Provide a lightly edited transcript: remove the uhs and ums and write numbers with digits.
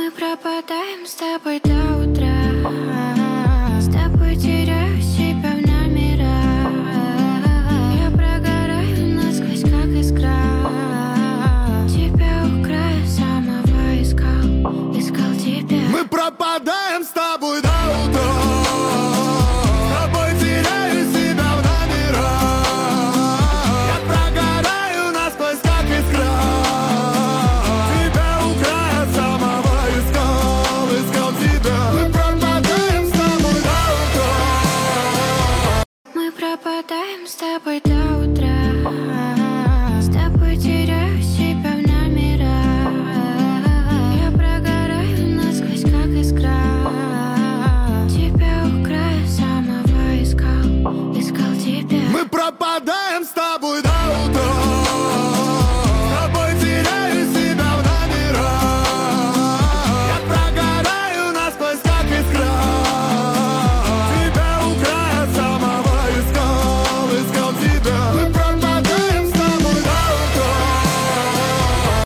Мы пропадаем с тобой до утра. С тобой теряю себя в номерах. Я прогораю насквозь, как искра. Тебя у края самого искал тебя. Мы пропадаем с тобой.